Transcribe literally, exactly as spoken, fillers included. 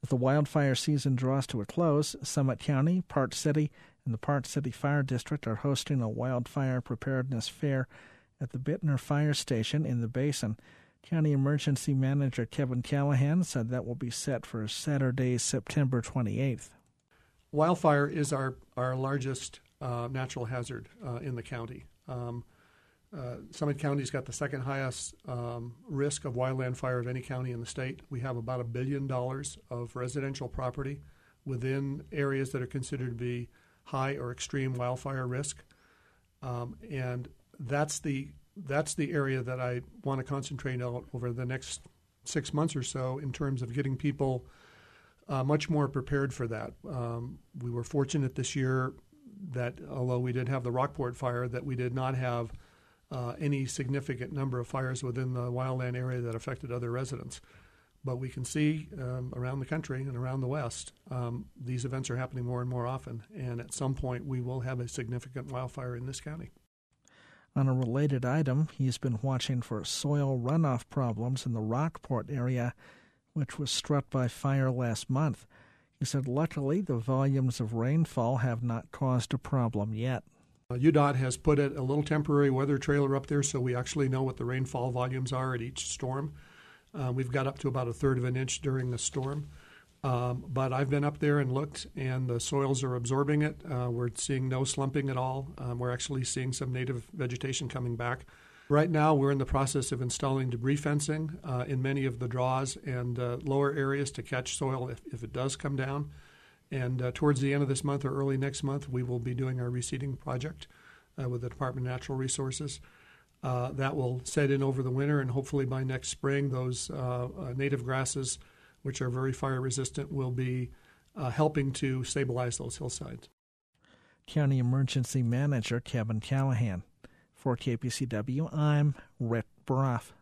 With the wildfire season draws to a close, Summit County, Park City, and the Park City Fire District are hosting a wildfire preparedness fair at the Bittner Fire Station in the Basin. County Emergency Manager Kevin Callahan said that will be set for Saturday, September twenty-eighth. Wildfire is our, our largest uh, natural hazard uh, in the county. Um, uh, Summit County's got the second highest um, risk of wildland fire of any county in the state. We have about a billion dollars of residential property within areas that are considered to be high or extreme wildfire risk. Um, and that's the that's the area that I want to concentrate on over the next six months or so in terms of getting people uh, much more prepared for that. Um, we were fortunate this year that although we did have the Rockport fire, that we did not have uh, any significant number of fires within the wildland area that affected other residents. But we can see um, around the country and around the West, um, these events are happening more and more often. And at some point, we will have a significant wildfire in this county. On a related item, he's been watching for soil runoff problems in the Rockport area, which was struck by fire last month. He said luckily the volumes of rainfall have not caused a problem yet. Uh, U D O T has put a little temporary weather trailer up there so we actually know what the rainfall volumes are at each storm. Uh, we've got up to about a third of an inch during the storm. Um, but I've been up there and looked, and the soils are absorbing it. Uh, we're seeing no slumping at all. Um, we're actually seeing some native vegetation coming back. Right now, we're in the process of installing debris fencing uh, in many of the draws and uh, lower areas to catch soil if, if it does come down. And uh, towards the end of this month or early next month, we will be doing our reseeding project uh, with the Department of Natural Resources. Uh, that will set in over the winter, and hopefully by next spring, those uh, uh, native grasses, which are very fire resistant, will be uh, helping to stabilize those hillsides. County Emergency Manager Kevin Callahan. For K P C W, I'm Rick Broff.